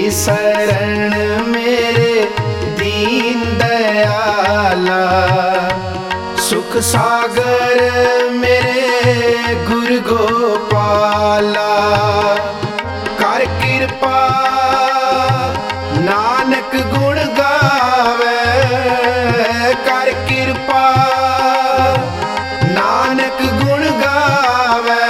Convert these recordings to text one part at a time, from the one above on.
शरण मेरे दीन दयाला। सुख सागर मेरे गुरु गोपाला। कर कृपा नानक गुण गावे। कर कृपा नानक गुण गावे।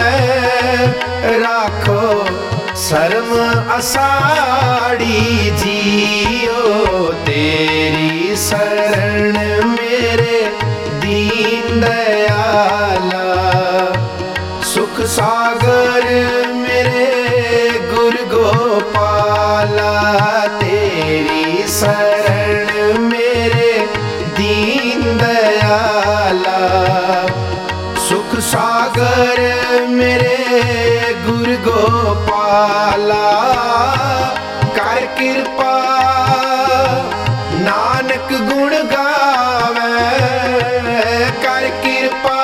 राखो शर्म असाड़ी जियो तेरी शरण मेरे दीन दयाला। सुख सागर मेरे गुरु गोपाला। तेरी शरण मेरे दीन दयाला। सुख सागर मेरे गुरु गोपाला। कर कृपा नानक गुण गावे। कर कृपा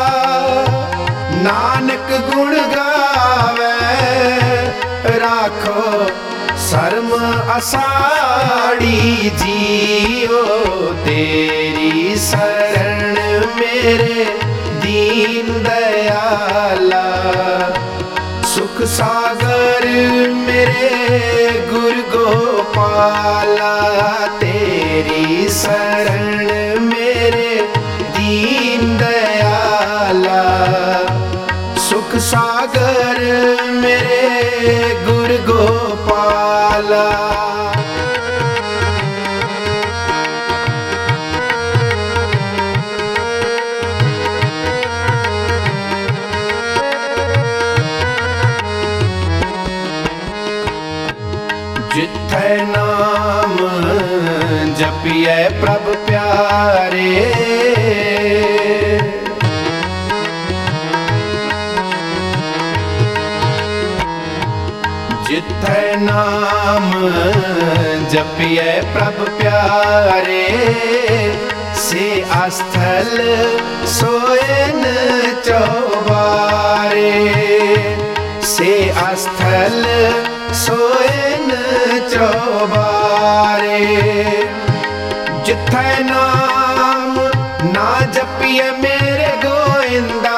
नानक गुण गावे। राखो शर्म असाड़ी जियो तेरी शरण मेरे दीन दयाला। सुख सागर मेरे गुरु गोपाला। तेरी शरण मेरे दीन दयाला। सुख सागर मेरे गुरु गोपाला। जिथे नाम जपिए प्रभ प्यारे। जिथे नाम जपिए प्रभ प्यारे। से अस्थल सोएन चौबारे। से अस्थल सोएन चौबारे। जिथे नाम ना जपिए मेरे गोविंदा।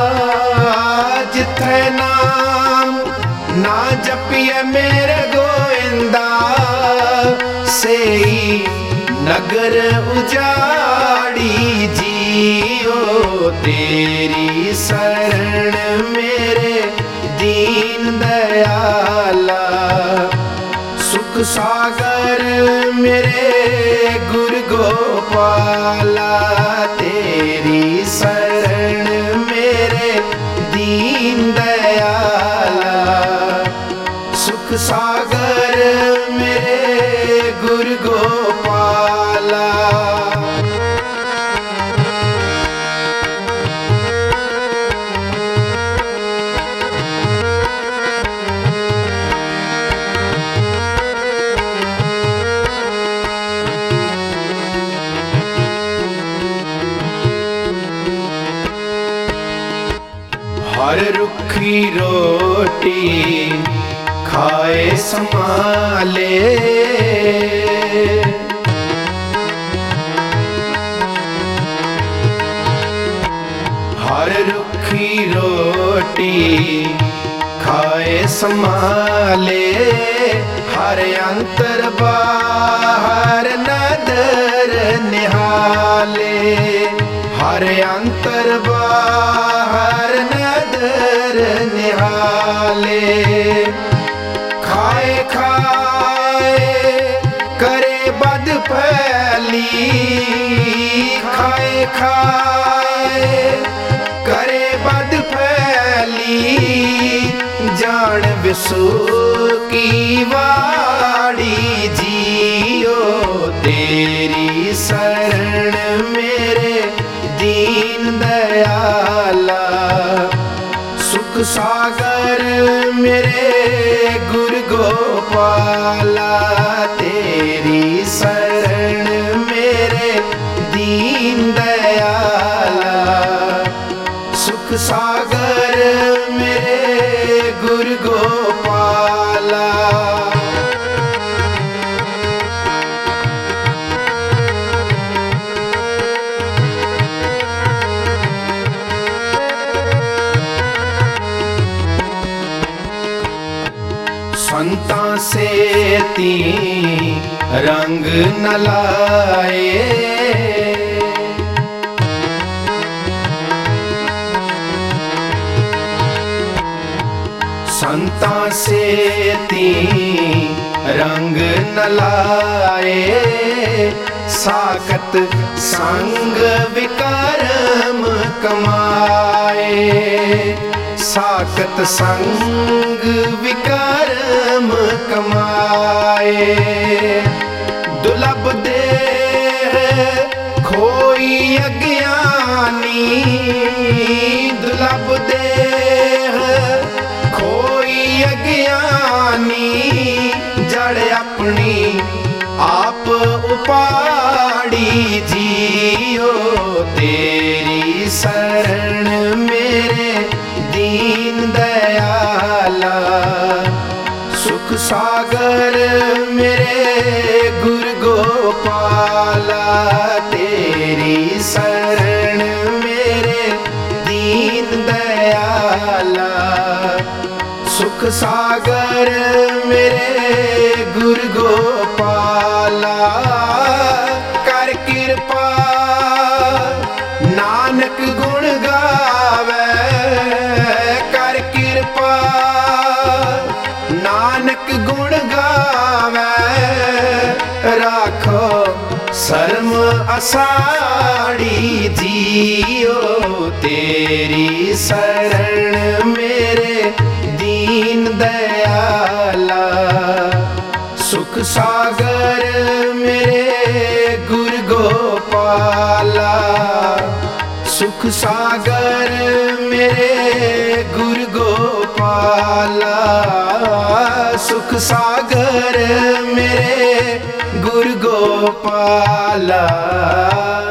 जिथे नाम ना जपिए मेरे गोविंदा। से नगर उजाड़ी जियो तेरी शरण मेरे दीन दयाला। सुख सागर मेरे गुरु गोपाला। तेरी शरण मेरे दीन दयाला। सुख सागर मेरे गुरु गोपाला। हर रुखी रोटी खाए संभाले। हर रुखी रोटी खाए संभाले। हर अंतर बाहर नदर निहाले। हर अंतर बाहर नदर निहाले। खाए खाए करे बद फैली। खाए खाए करे बद फैली। जान विसु की वाड़ी जियो तेरी शरण मेरे दीन दयाला। सुख सागर मेरे गुरु गोपाला। तेरी शरण मेरे दीन दयाला। सुख सागर मेरे गुरु गोपाला। संतां से ती रंग न लाए। संतां से ती रंग न लाए। साकत संग विकारम कमाए। साकत संग विकारम कमाए। दुर्लभ देह खोई अज्ञानी। दुर्लभ देह खोई अज्ञानी। जड़ अपनी आप उपाड़ी जियो। तेरी शरण मेरे दीन दयाला। सुख सागर मेरे गुरु गोपाला। तेरी शरण मेरे दीन दयाला। सुख सागर मेरे गुरु गोपाला। कर कृपा नानक गुण गावे। कर कृपा नानक गुण गावे। राखो शर्म असाड़ी जियो। तेरी शरण मेरे दीन दयाला। सुख सागर मेरे गुरु गोपाला। सुख सागर मेरे गुरु गोपाला। सुख सागर मेरे गुरु गोपाला।